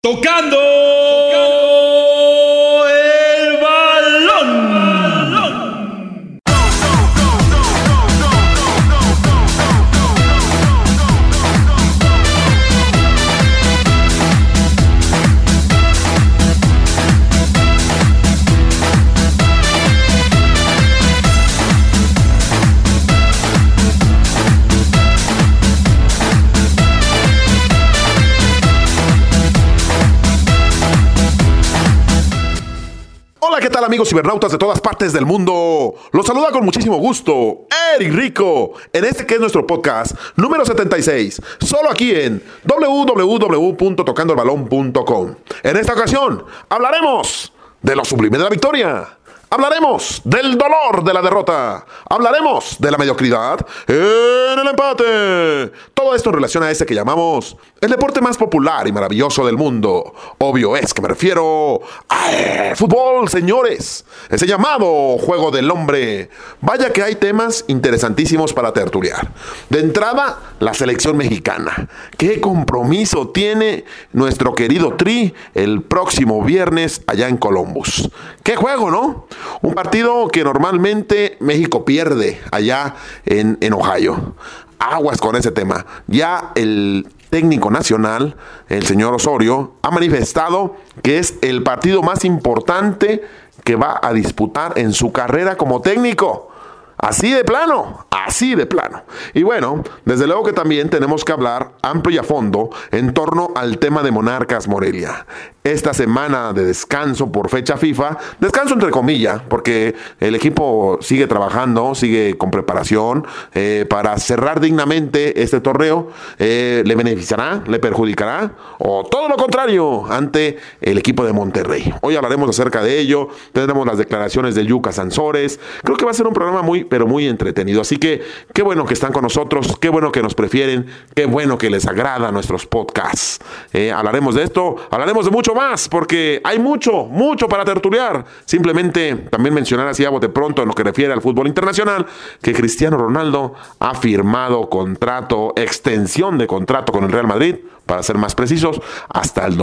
Tocando el balón. Hola, ¿qué tal amigos cibernautas de todas partes del mundo? Los saluda con muchísimo gusto Eric Rico, en este que es nuestro podcast número 76, solo aquí en www.tocandoelbalon.com. En esta ocasión hablaremos de lo sublime de la victoria. Hablaremos del dolor de la derrota. Hablaremos de la mediocridad en el empate. Todo esto en relación a ese que llamamos el deporte más popular y maravilloso del mundo. Obvio es que me refiero al fútbol, señores. Ese llamado juego del hombre. Vaya que hay temas interesantísimos para tertuliar. De entrada, la selección mexicana. ¿Qué compromiso tiene nuestro querido Tri el próximo viernes allá en Columbus? ¡Qué juego!, ¿no? Un partido que normalmente México pierde allá en Ohio. Aguas con ese tema. Ya el técnico nacional, el señor Osorio, ha manifestado que es el partido más importante que va a disputar en su carrera como técnico. Así de plano, así de plano. Y bueno, desde luego que también tenemos que hablar amplio y a fondo en torno al tema de Monarcas Morelia. Esta semana de descanso por fecha FIFA, descanso entre comillas, porque el equipo sigue trabajando, sigue con preparación para cerrar dignamente este torneo. ¿Le beneficiará? ¿Le perjudicará? ¿O todo lo contrario ante el equipo de Monterrey? Hoy hablaremos acerca de ello, tendremos las declaraciones de Yuka Sansores. Creo que va a ser un programa pero muy entretenido. Así que qué bueno que están con nosotros, qué bueno que nos prefieren, qué bueno que les agrada nuestros podcasts. Hablaremos de esto, hablaremos de mucho más, porque hay mucho para tertuliar. Simplemente también mencionar así a bote pronto en lo que refiere al fútbol internacional, que Cristiano Ronaldo ha firmado contrato, extensión de contrato con el Real Madrid, para ser más precisos, hasta el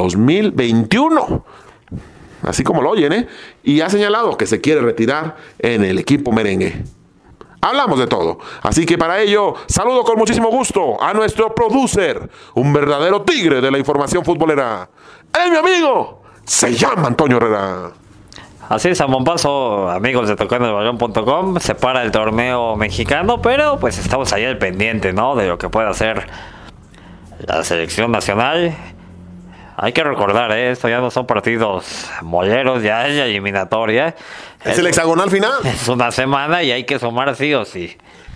2021. Así como lo oyen, y ha señalado que se quiere retirar en el equipo merengue. Hablamos de todo, así que para ello saludo con muchísimo gusto a nuestro producer, un verdadero tigre de la información futbolera. Mi amigo se llama Antonio Herrera. Así es, a bombazo, amigos de tocandoelbalon.com, se para el torneo mexicano, pero pues estamos ahí al pendiente, ¿no?, de lo que pueda hacer la selección nacional. Hay que recordar, esto ya no son partidos moleros, ya es la eliminatoria. ¿Es el hexagonal final? Es una semana y hay que sumar sí o sí.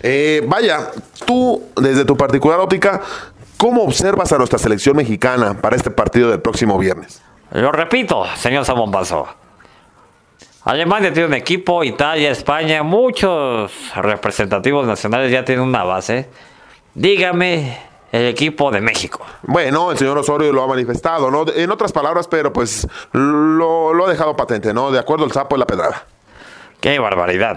Vaya, tú, desde tu particular óptica, ¿cómo observas a nuestra selección mexicana para este partido del próximo viernes? Lo repito, señor Zambombazo. Alemania tiene un equipo, Italia, España, muchos representativos nacionales ya tienen una base. Dígame el equipo de México. Bueno, el señor Osorio lo ha manifestado, ¿no? En otras palabras, pero pues lo ha dejado patente, ¿no? De acuerdo al sapo y la pedrada. ¡Qué barbaridad!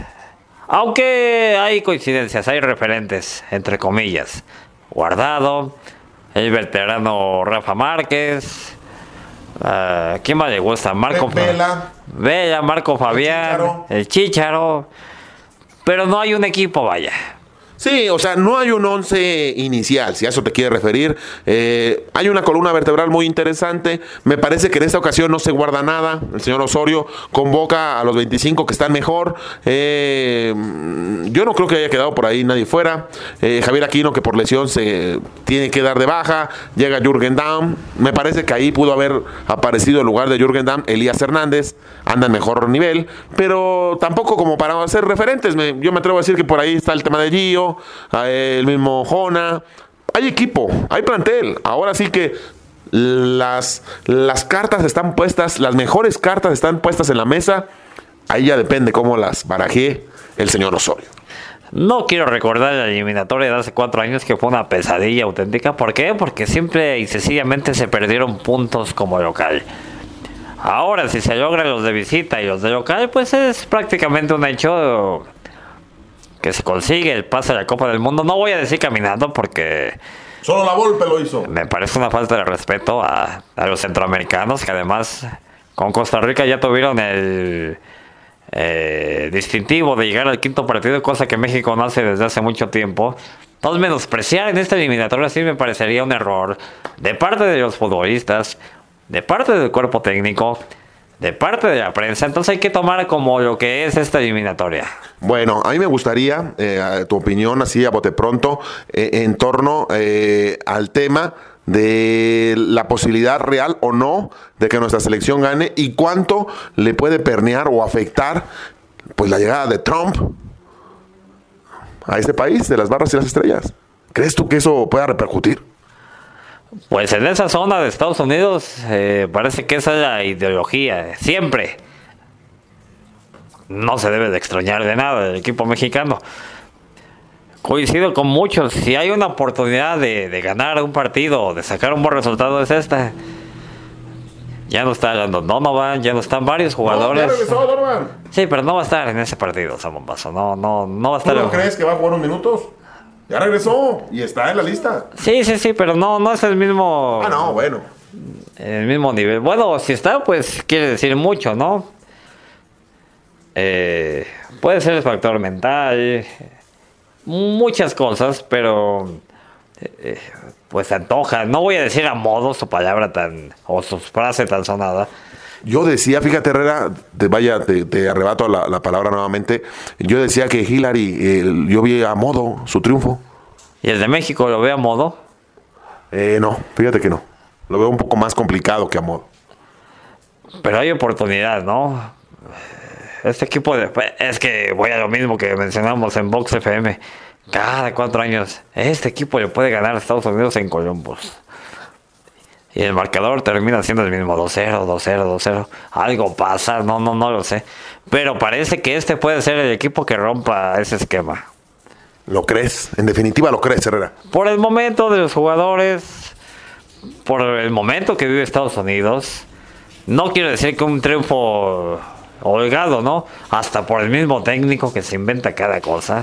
Aunque hay coincidencias, hay referentes, entre comillas. Guardado, el veterano Rafa Márquez. ¿Quién más le gusta? Vela, Marco Fabián, el Chícharo. Pero no hay un equipo, vaya. Sí, o sea, no hay un 11 inicial, si a eso te quieres referir. Hay una columna vertebral muy interesante. Me parece que en esta ocasión no se guarda nada. El señor Osorio convoca a los 25 que están mejor. Yo no creo que haya quedado por ahí nadie fuera. Javier Aquino, que por lesión se tiene que dar de baja. Llega Jürgen Damm. Me parece que ahí pudo haber aparecido en lugar de Jürgen Damm Elías Hernández. Anda en mejor nivel, pero tampoco como para ser referentes. Yo me atrevo a decir que por ahí está el tema de Gio, el mismo Jona. Hay equipo, hay plantel. Ahora sí que las cartas están puestas, las mejores cartas están puestas en la mesa. Ahí ya depende cómo las barajee el señor Osorio. No quiero recordar la eliminatoria de hace 4 años, que fue una pesadilla auténtica. ¿Por qué? Porque simple y sencillamente se perdieron puntos como local. Ahora, si se logran los de visita y los de local, pues es prácticamente un hecho que se consigue el pase a la Copa del Mundo. No voy a decir caminando porque Solo la Volpe lo hizo. Me parece una falta de respeto a los centroamericanos, que además con Costa Rica ya tuvieron el distintivo de llegar al quinto partido, cosa que México no hace desde hace mucho tiempo. Entonces, menospreciar en esta eliminatoria sí me parecería un error de parte de los futbolistas, de parte del cuerpo técnico, de parte de la prensa. Entonces hay que tomar como lo que es esta eliminatoria. Bueno, a mí me gustaría tu opinión así a bote pronto en torno al tema de la posibilidad real o no de que nuestra selección gane y cuánto le puede permear o afectar pues la llegada de Trump a este país de las barras y las estrellas. ¿Crees tú que eso pueda repercutir? Pues en esa zona de Estados Unidos parece que esa es la ideología, siempre. No se debe de extrañar de nada del equipo mexicano. Coincido con muchos, si hay una oportunidad de ganar un partido, de sacar un buen resultado, es esta. Ya no está Landon Donovan, ya no están varios jugadores. No, ya regresó Donovan. Sí, pero no va a estar en ese partido, Samuel Paso. No va a estar. ¿Tú no crees que va a jugar unos minutos? Ya regresó y está en la lista. Sí, pero no es el mismo. Ah, no, bueno. El mismo nivel. Bueno, si está, pues quiere decir mucho, ¿no? Puede ser el factor mental, muchas cosas, pero pues se antoja. No voy a decir a modo su palabra o su frase tan sonada. Yo decía, fíjate Herrera, te arrebato la palabra nuevamente. Yo decía que Hillary, yo vi a modo su triunfo. ¿Y el de México lo ve a modo? No, fíjate que no. Lo veo un poco más complicado que a modo. Pero hay oportunidad, ¿no? Este equipo es que voy a lo mismo que mencionamos en Vox FM. Cada 4 años, este equipo le puede ganar a Estados Unidos en Columbus. Y el marcador termina siendo el mismo, 2-0, 2-0, 2-0. Algo pasa, no lo sé. Pero parece que este puede ser el equipo que rompa ese esquema. ¿Lo crees? En definitiva, ¿lo crees, Herrera? Por el momento de los jugadores, por el momento que vive Estados Unidos, no quiero decir que un triunfo holgado, ¿no? Hasta por el mismo técnico que se inventa cada cosa.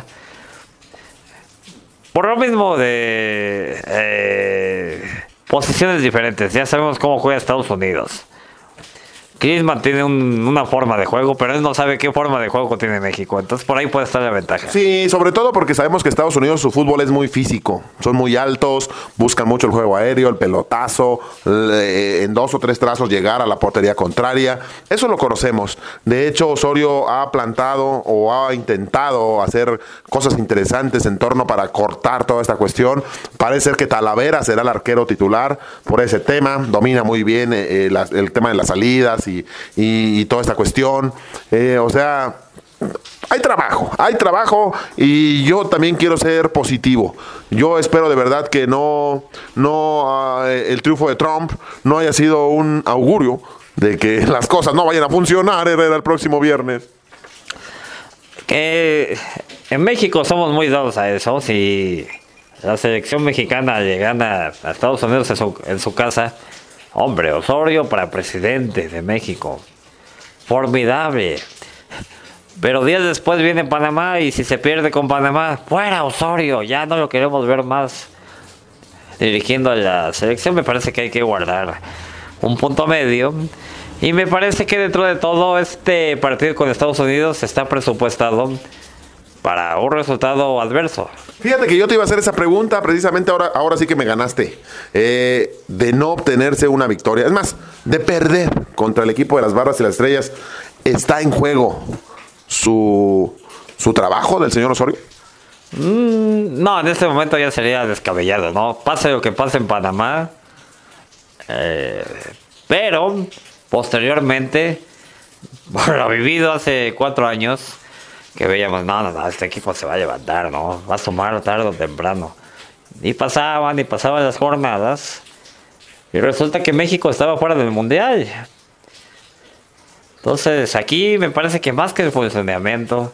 Por lo mismo de posiciones diferentes. Ya sabemos cómo juega Estados Unidos. Klinsmann tiene una forma de juego, pero él no sabe qué forma de juego tiene México. Entonces por ahí puede estar la ventaja. Sí, sobre todo porque sabemos que Estados Unidos su fútbol es muy físico. Son muy altos, buscan mucho el juego aéreo, el pelotazo, en 2 o 3 trazos llegar a la portería contraria. Eso lo conocemos. De hecho, Osorio ha plantado o ha intentado hacer cosas interesantes en torno para cortar toda esta cuestión. Parece ser que Talavera será el arquero titular por ese tema. Domina muy bien el tema de las salidas y toda esta cuestión. O sea, hay trabajo y yo también quiero ser positivo. Yo espero de verdad que el triunfo de Trump no haya sido un augurio de que las cosas no vayan a funcionar el próximo viernes. En México somos muy dados a eso. Si la selección mexicana le gana a Estados Unidos en su casa, hombre, Osorio para presidente de México. Formidable. Pero días después viene Panamá y si se pierde con Panamá, fuera Osorio, ya no lo queremos ver más dirigiendo a la selección. Me parece que hay que guardar un punto medio. Y me parece que dentro de todo este partido con Estados Unidos está presupuestado para un resultado adverso. Fíjate que yo te iba a hacer esa pregunta, precisamente ahora sí que me ganaste, de no obtenerse una victoria, es más, de perder contra el equipo de las barras y las estrellas. ¿Está en juego su trabajo del señor Osorio? No, en este momento ya sería descabellado, ¿no? Pase lo que pase en Panamá, pero posteriormente, por lo vivido hace 4 años, que veíamos, no, este equipo se va a levantar, ¿no? Va a sumar tarde o temprano. Y pasaban las jornadas. Y resulta que México estaba fuera del Mundial. Entonces, aquí me parece que más que el funcionamiento,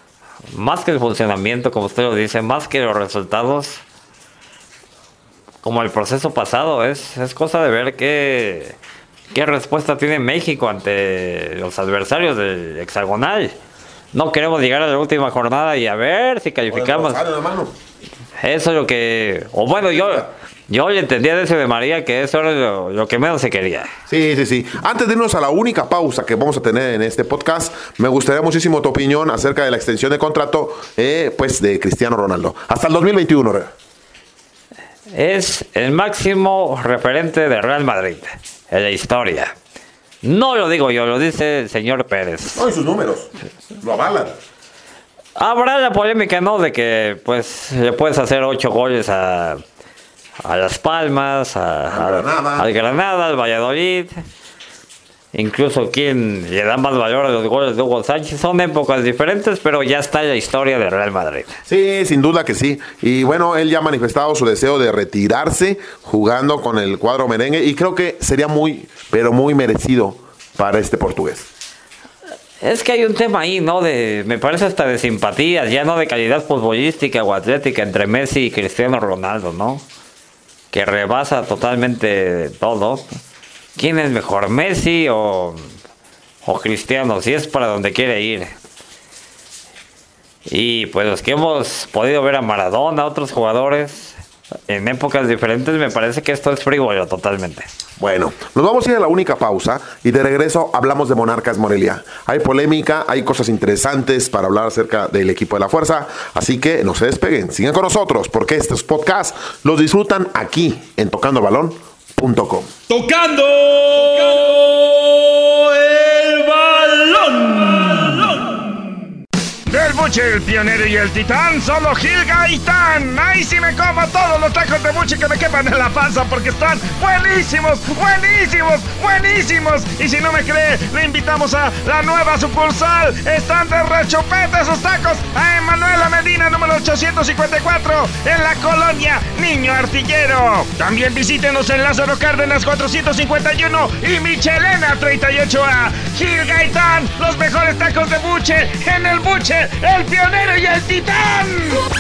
como usted lo dice, más que los resultados, como el proceso pasado, es cosa de ver qué respuesta tiene México ante los adversarios del hexagonal. No queremos llegar a la última jornada y a ver si calificamos. Eso es lo que... O bueno, Yo le entendía de ese de María que eso era lo que menos se quería. Sí. Antes de irnos a la única pausa que vamos a tener en este podcast, me gustaría muchísimo tu opinión acerca de la extensión de contrato pues de Cristiano Ronaldo. Hasta el 2021, Rey. Es el máximo referente de Real Madrid en la historia. No lo digo yo, lo dice el señor Pérez. No, y sus números lo avalan. Habrá la polémica, ¿no? De que pues le puedes hacer 8 goles a Las Palmas, al Granada, al Valladolid. Incluso quien le da más valor a los goles de Hugo Sánchez. Son épocas diferentes, pero ya está la historia del Real Madrid. Sí, sin duda que sí. Y bueno, él ya ha manifestado su deseo de retirarse jugando con el cuadro merengue. Y creo que sería muy, pero muy merecido para este portugués. Es que hay un tema ahí, ¿no? Me parece hasta de simpatías, ya no de calidad futbolística o atlética entre Messi y Cristiano Ronaldo, ¿no? Que rebasa totalmente todo. ¿Quién es mejor, Messi o Cristiano? Si es para donde quiere ir. Y pues los que hemos podido ver a Maradona, otros jugadores en épocas diferentes, me parece que esto es frívolo totalmente. Bueno, nos vamos a ir a la única pausa y de regreso hablamos de Monarcas Morelia. Hay polémica, hay cosas interesantes para hablar acerca del equipo de la fuerza, así que no se despeguen, sigan con nosotros porque estos podcasts los disfrutan aquí en tocandoelbalón.com. Tocando el balón. Del buche, el pionero y el titán, solo Gil Gaitán. Ahí sí me como todos los tacos de buche que me quepan en la panza porque están buenísimos, buenísimos, buenísimos. Y si no me cree, le invitamos a la nueva sucursal. Están de rechupete esos tacos a Emanuela Medina, número 854, en la colonia Niño Artillero. También visítenos en Lázaro Cárdenas 451 y Michelena 38A. Gil Gaitán, los mejores tacos de buche en el buche, el pionero y el titán.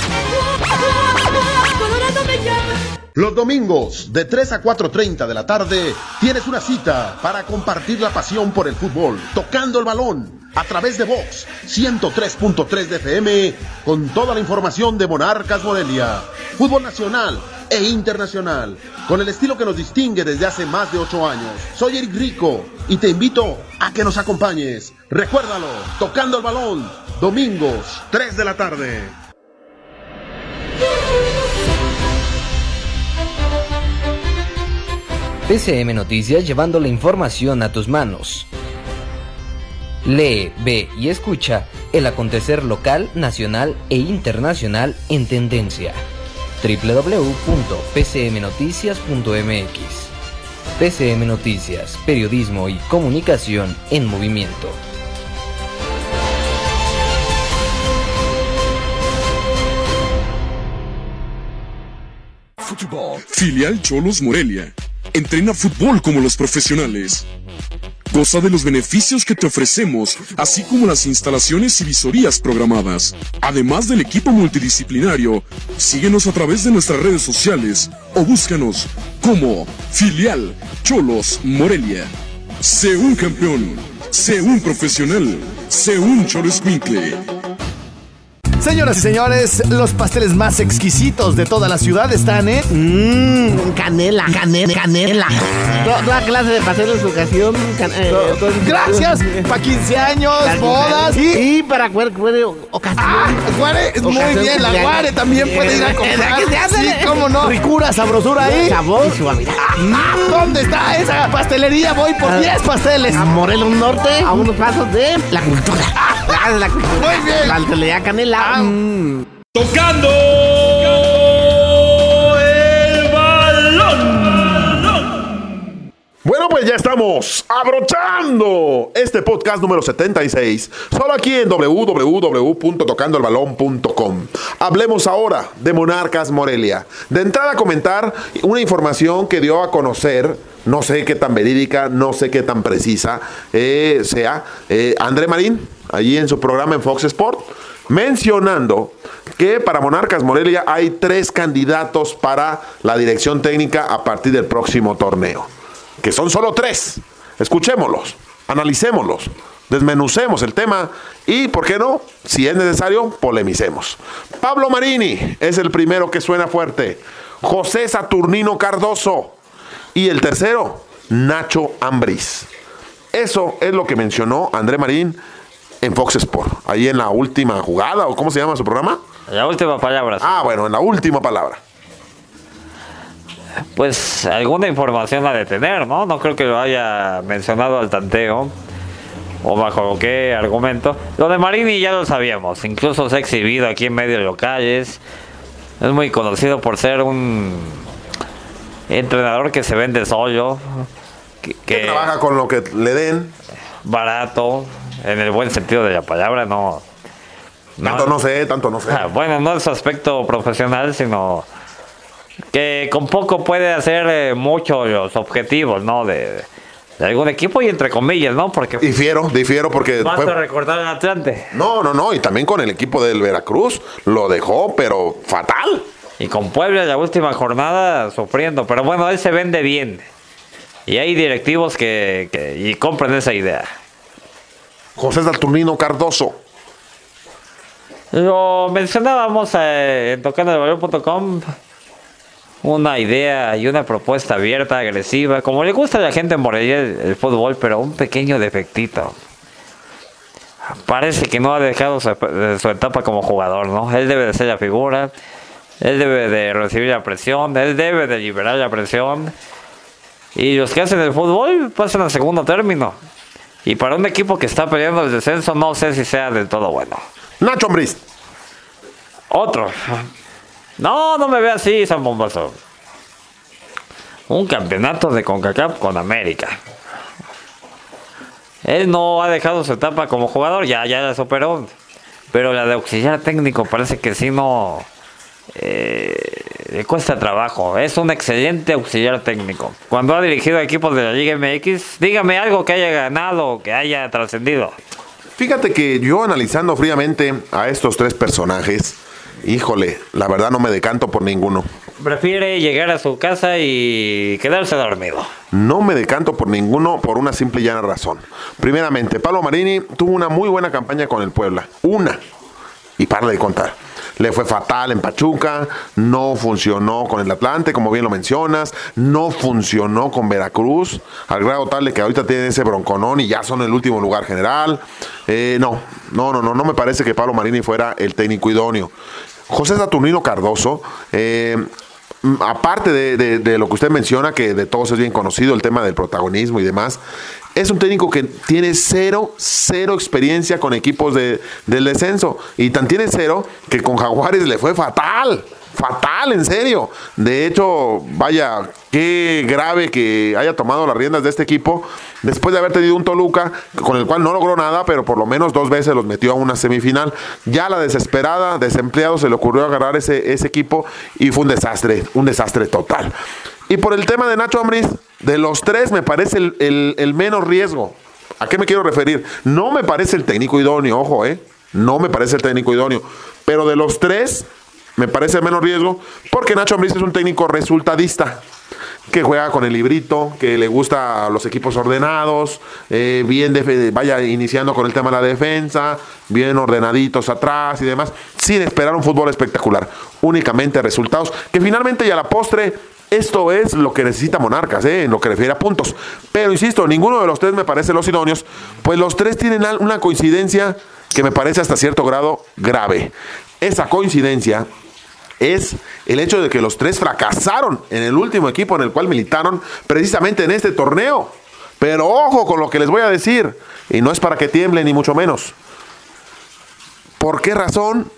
Colorado me llama. Los domingos, de 3 a 4:30 de la tarde, tienes una cita para compartir la pasión por el fútbol, tocando el balón, a través de Vox 103.3 de FM, con toda la información de Monarcas Morelia, fútbol nacional e internacional, con el estilo que nos distingue desde hace más de 8 años. Soy Eric Rico y te invito a que nos acompañes. Recuérdalo, tocando el balón, domingos, 3 de la tarde. PCM Noticias, llevando la información a tus manos. Lee, ve y escucha el acontecer local, nacional e internacional en tendencia. www.pcmnoticias.mx. PCM Noticias, periodismo y comunicación en movimiento. Filial Xolos Morelia. Entrena fútbol como los profesionales. Goza de los beneficios que te ofrecemos, así como las instalaciones y visorías programadas. Además del equipo multidisciplinario, síguenos a través de nuestras redes sociales o búscanos como Filial Xolos Morelia. Sé un campeón, sé un profesional, sé un Cholo Escuincle. Señoras y señores, los pasteles más exquisitos de toda la ciudad están en... Canela. Toda clase de pasteles de ocasión. Gracias, para 15 años, bodas y para cualquier ocasión. Guare, muy bien, la guare también puede ir a comprar. Sí, cómo no, ricura, sabrosura ahí. Sabor y suavidad. ¿Dónde está esa pastelería? Voy por 10 pasteles. A Morelos Norte, a unos pasos de la cultura. La cultura. Muy bien. La pastelería Canela. Tocando el balón. Bueno, pues ya estamos abrochando este podcast número 76, solo aquí en www.tocandoelbalón.com. Hablemos ahora de Monarcas Morelia. De entrada, comentar una información que dio a conocer, no sé qué tan verídica, no sé qué tan precisa sea, André Marín, allí en su programa en Fox Sport, mencionando que para Monarcas Morelia hay 3 candidatos para la dirección técnica a partir del próximo torneo. Que son solo 3. Escuchémoslos, analicémoslos, desmenucemos el tema y, ¿por qué no? Si es necesario, polemicemos. Pablo Marini es el primero que suena fuerte. José Saturnino Cardoso. Y el tercero, Nacho Ambriz. Eso es lo que mencionó André Marín en Fox Sport. Ahí en la última jugada, ¿o cómo se llama su programa? La última palabra. Ah, bueno, en la última palabra. Pues alguna información ha de tener, ¿no? No creo que lo haya mencionado al tanteo o bajo qué argumento. Lo de Marini ya lo sabíamos, incluso se ha exhibido aquí en medios locales. Es muy conocido por ser un entrenador que se vende solo, que trabaja con lo que le den. Barato, en el buen sentido de la palabra, no. Tanto no sé. Bueno, no es su aspecto profesional, sino que con poco puede hacer mucho los objetivos, ¿no? De algún equipo y entre comillas, ¿no? Porque difiero porque basta recordar al Atlante. No, y también con el equipo del Veracruz lo dejó, pero fatal. Y con Puebla la última jornada sufriendo, pero bueno, él se vende bien. Y hay directivos que compran esa idea. José Saturnino Cardoso. Lo mencionábamos en tocandoelbalón.com. Una idea y una propuesta abierta, agresiva, como le gusta a la gente en Morelia el fútbol, pero un pequeño defectito. Parece que no ha dejado su etapa como jugador, ¿no? Él debe de ser la figura, él debe de recibir la presión, él debe de liberar la presión. Y los que hacen el fútbol pasan al segundo término. Y para un equipo que está peleando el descenso, no sé si sea del todo bueno. Nacho Ambriz. Otro. No me ve así, San Bombazo. Un campeonato de CONCACAF con América. Él no ha dejado su etapa como jugador, ya la superó. Pero la de auxiliar técnico parece que sí no... le cuesta trabajo. Es un excelente auxiliar técnico. Cuando ha dirigido equipos de la Liga MX, dígame algo que haya ganado, que haya trascendido. Fíjate que yo analizando fríamente a estos tres personajes, híjole, la verdad no me decanto por ninguno. Prefiere llegar a su casa y quedarse dormido. No me decanto por ninguno por una simple y llana razón. Primeramente, Pablo Marini tuvo una muy buena campaña con el Puebla. Y para de contar. Le fue fatal en Pachuca, no funcionó con el Atlante, como bien lo mencionas, no funcionó con Veracruz, al grado tal de que ahorita tienen ese bronconón y ya son el último lugar general. No me parece que Pablo Marini fuera el técnico idóneo. José Saturnino Cardoso, aparte de lo que usted menciona, que de todos es bien conocido, el tema del protagonismo y demás, es un técnico que tiene cero experiencia con equipos del descenso. Y tan tiene cero que con Jaguares le fue fatal, en serio. De hecho, vaya, qué grave que haya tomado las riendas de este equipo después de haber tenido un Toluca con el cual no logró nada, pero por lo menos 2 veces los metió a una semifinal. Ya la desesperada, desempleado, se le ocurrió agarrar ese equipo y fue un desastre total. Y por el tema de Nacho Ambriz, de los tres me parece el menos riesgo. ¿A qué me quiero referir? No me parece el técnico idóneo, ojo, no me parece el técnico idóneo. Pero de los tres, me parece el menos riesgo, porque Nacho Ambriz es un técnico resultadista, que juega con el librito, que le gusta a los equipos ordenados, vaya iniciando con el tema de la defensa, bien ordenaditos atrás y demás, sin esperar un fútbol espectacular, únicamente resultados, que finalmente y a la postre, esto es lo que necesita Monarcas, en lo que refiere a puntos. Pero insisto, ninguno de los tres me parece los idóneos, pues los tres tienen una coincidencia que me parece hasta cierto grado grave. Esa coincidencia es el hecho de que los tres fracasaron en el último equipo en el cual militaron precisamente en este torneo. Pero ojo con lo que les voy a decir, y no es para que tiemblen ni mucho menos. ¿Por qué razón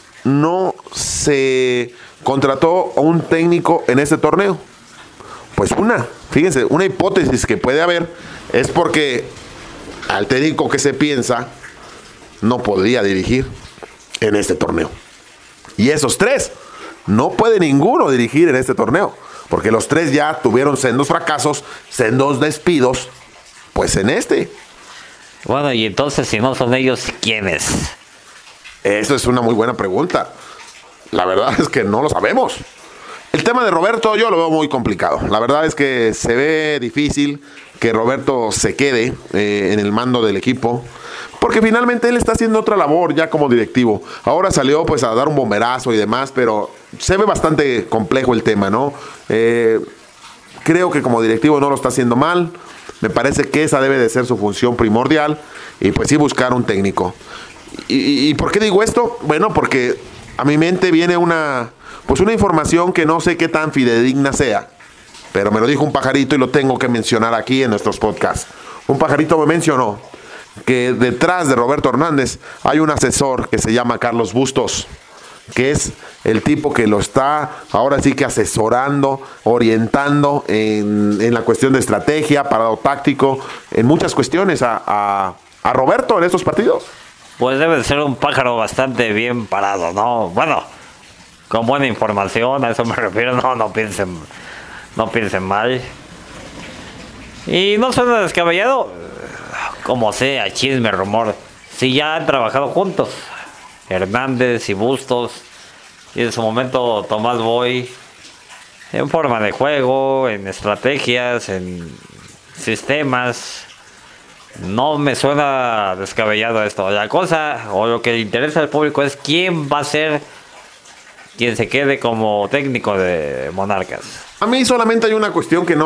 no se contrató a un técnico en este torneo? Pues fíjense, una hipótesis que puede haber es porque al técnico que se piensa no podría dirigir en este torneo. Y esos tres no puede ninguno dirigir en este torneo, porque los tres ya tuvieron sendos fracasos, sendos despidos, pues en este. Bueno, y entonces si no son ellos, ¿quiénes? Eso es una muy buena pregunta. La verdad es que no lo sabemos. El tema de Roberto yo lo veo muy complicado. La verdad es que se ve difícil que Roberto se quede en el mando del equipo, porque finalmente él está haciendo otra labor ya como directivo. Ahora salió pues a dar un bomberazo y demás, pero se ve bastante complejo el tema, ¿no? Creo que como directivo no lo está haciendo mal. Me parece que esa debe de ser su función primordial. Y pues sí, buscar un técnico. ¿Y por qué digo esto? Bueno, porque a mi mente viene una información que no sé qué tan fidedigna sea. Pero me lo dijo un pajarito y lo tengo que mencionar aquí en nuestros podcasts. Un pajarito me mencionó que detrás de Roberto Hernández hay un asesor que se llama Carlos Bustos, que es el tipo que lo está ahora sí que asesorando, orientando en la cuestión de estrategia, parado táctico, en muchas cuestiones a Roberto en estos partidos. Pues debe de ser un pájaro bastante bien parado, ¿no? Bueno, con buena información, a eso me refiero, no piensen mal. Y no suena descabellado, como sea, chisme, rumor, si ya han trabajado juntos, Hernández y Bustos, y en su momento Tomás Boy, en forma de juego, en estrategias, en sistemas. No me suena descabellado esto. La cosa, o lo que le interesa al público, es quién va a ser quien se quede como técnico de Monarcas. A mí solamente hay una cuestión que no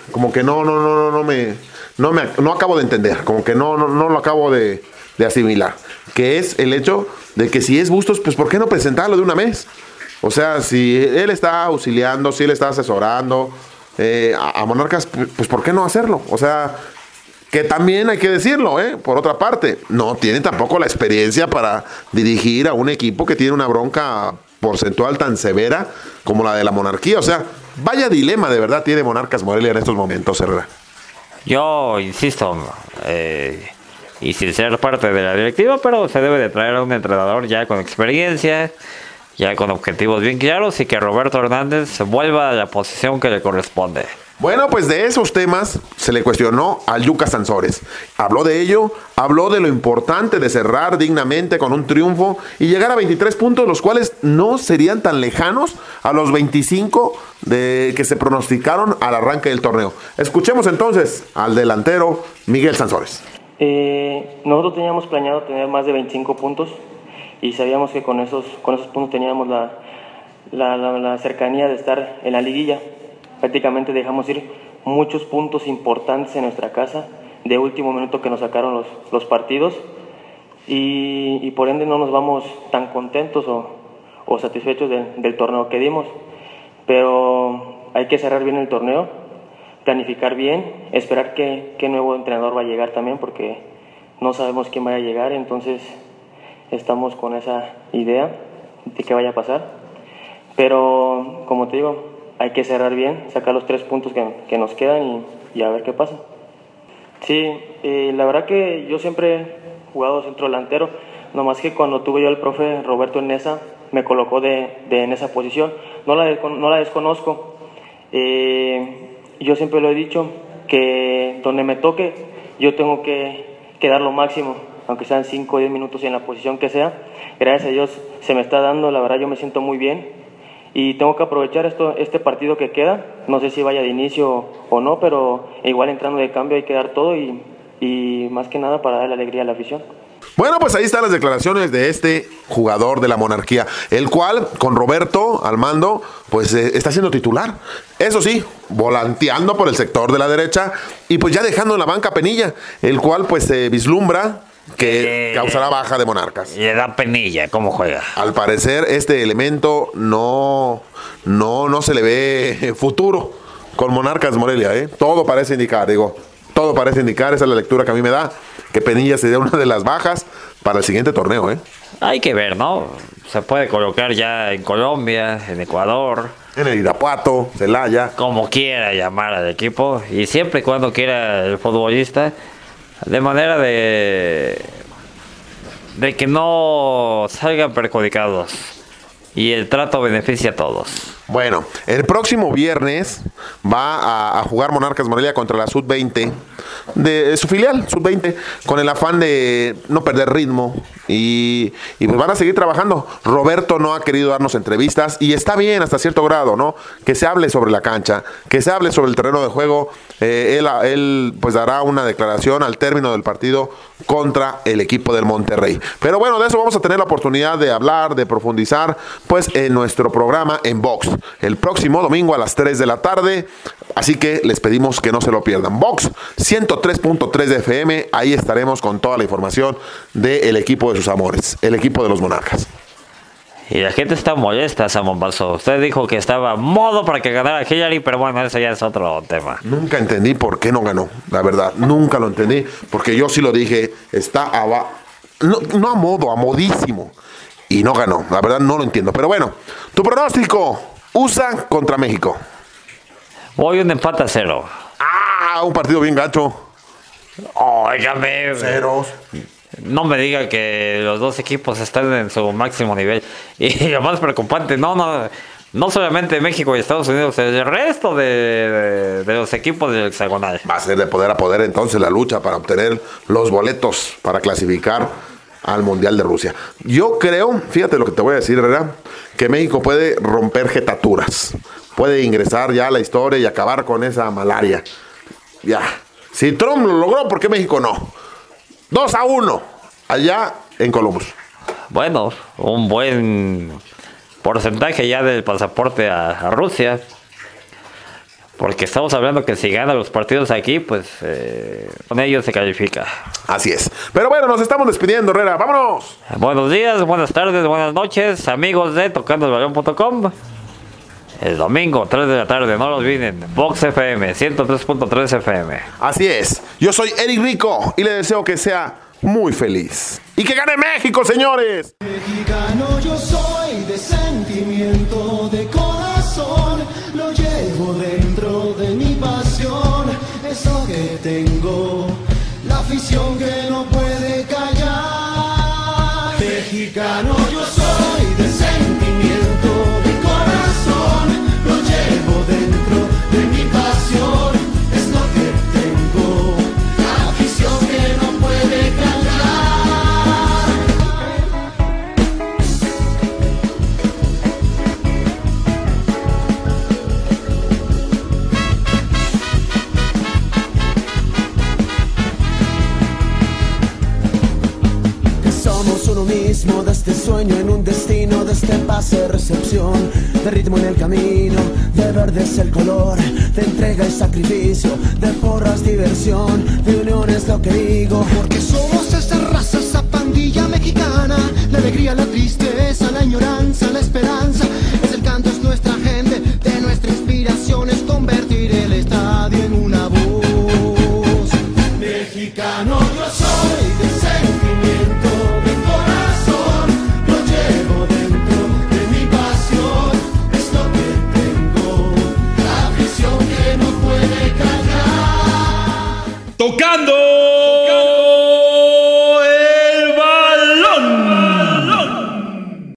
acabo de entender, como que no lo acabo de asimilar, que es el hecho de que si es Bustos, pues ¿por qué no presentarlo de una vez? O sea, si él está auxiliando, si él está asesorando a Monarcas, pues ¿por qué no hacerlo? O sea, que también hay que decirlo, por otra parte, no tiene tampoco la experiencia para dirigir a un equipo que tiene una bronca porcentual tan severa como la de la Monarquía. O sea, vaya dilema de verdad tiene Monarcas Morelia en estos momentos, Herrera. Yo insisto, y sin ser parte de la directiva, pero se debe de traer a un entrenador ya con experiencia, ya con objetivos bien claros, y que Roberto Hernández vuelva a la posición que le corresponde. Bueno, pues de esos temas se le cuestionó a Yuka Sansores. Habló de ello, habló de lo importante de cerrar dignamente con un triunfo y llegar a 23 puntos, los cuales no serían tan lejanos a los 25 que se pronosticaron al arranque del torneo. Escuchemos entonces al delantero Miguel Sansores. Nosotros teníamos planeado tener más de 25 puntos y sabíamos que con esos puntos teníamos la cercanía de estar en la liguilla. Prácticamente dejamos ir muchos puntos importantes en nuestra casa de último minuto que nos sacaron los partidos y por ende no nos vamos tan contentos o satisfechos del torneo que dimos, pero hay que cerrar bien el torneo, planificar bien, esperar qué nuevo entrenador va a llegar también, porque no sabemos quién vaya a llegar. Entonces estamos con esa idea de qué vaya a pasar, pero como te digo, hay que cerrar bien, sacar los 3 puntos que nos quedan y a ver qué pasa. Sí, la verdad que yo siempre he jugado centro delantero, nomás que cuando tuve yo al profe Roberto en esa, me colocó en esa posición. No la desconozco. Yo siempre lo he dicho, que donde me toque, yo tengo que dar lo máximo, aunque sean 5 o 10 minutos en la posición que sea. Gracias a Dios se me está dando, la verdad yo me siento muy bien. Y tengo que aprovechar este partido que queda. No sé si vaya de inicio o no, pero igual entrando de cambio hay que dar todo y más que nada para darle alegría a la afición. Bueno, pues ahí están las declaraciones de este jugador de la Monarquía, el cual, con Roberto al mando, pues está siendo titular. Eso sí, volanteando por el sector de la derecha y pues ya dejando en la banca a Penilla, el cual pues se vislumbra que causará baja de Monarcas. Y le da penilla, ¿cómo juega? Al parecer, este elemento no se le ve futuro con Monarcas Morelia, Todo parece indicar, esa es la lectura que a mí me da, que Penilla sería una de las bajas para el siguiente torneo, Hay que ver, ¿no? Se puede colocar ya en Colombia, en Ecuador, en el Irapuato, Celaya, como quiera llamar al equipo, y siempre y cuando quiera el futbolista, de manera de que no salgan perjudicados y el trato beneficia a todos. Bueno, el próximo viernes va a jugar Monarcas Morelia contra la Sub-20 de su filial, Sub-20, con el afán de no perder ritmo y pues van a seguir trabajando. Roberto no ha querido darnos entrevistas y está bien hasta cierto grado, ¿no? Que se hable sobre la cancha, que se hable sobre el terreno de juego. Él pues dará una declaración al término del partido contra el equipo del Monterrey. Pero bueno, de eso vamos a tener la oportunidad de hablar, de profundizar, pues en nuestro programa en Vox, el próximo domingo a las 3 de la tarde. Así que les pedimos que no se lo pierdan. Vox 103.3 de FM, ahí estaremos con toda la información del equipo de sus amores, el equipo de los Monarcas. Y la gente está molesta, Samón Basso. Usted dijo que estaba a modo para que ganara Hillary, pero bueno, eso ya es otro tema. Nunca entendí por qué no ganó, la verdad. Nunca lo entendí, porque yo sí lo dije, está no a modo, a modísimo. Y no ganó, la verdad no lo entiendo. Pero bueno, tu pronóstico, USA contra México. Voy un empate a 0. Un partido bien gacho. Óigame. Ceros. No me diga que los dos equipos están en su máximo nivel. Y lo más preocupante, no solamente México y Estados Unidos, el resto de los equipos del hexagonal. Va a ser de poder a poder entonces la lucha para obtener los boletos para clasificar al Mundial de Rusia. Yo creo, fíjate lo que te voy a decir, Herrera, que México puede romper jetaturas. Puede ingresar ya a la historia y acabar con esa malaria. Ya. Si Trump lo logró, ¿por qué México no? 2-1 allá en Columbus. Bueno, un buen porcentaje ya del pasaporte a Rusia. Porque estamos hablando que si gana los partidos aquí, pues con ellos se califica. Así es. Pero bueno, nos estamos despidiendo, Herrera. ¡Vámonos! Buenos días, buenas tardes, buenas noches, amigos de TocándoElBalón.com. El domingo, 3 de la tarde, no lo olviden. Vox FM, 103.3 FM. Así es. Yo soy Eric Rico y le deseo que sea muy feliz. ¡Y que gane México, señores! Mexicano yo soy, de sentimiento, de corazón. Lo llevo dentro de mi pasión. Eso que tengo, la afición que no puede callar. Mexicano yo soy, de sentimiento, de corazón. Lo llevo dentro de mi pasión. Es lo que tengo, la afición que no puede callar. Somos uno mismo, de este sueño en un destino, de este pase recepción, de ritmo en el camino, de verde es el color, de entrega y sacrificio, de porras diversión, de unión es lo que digo. Porque somos esa raza, esa pandilla mexicana, la alegría, la tristeza, la ignorancia, la esperanza, es el canto, es nuestra gente, de nuestra inspiración es convertir el estadio en una voz. Mexicano yo soy.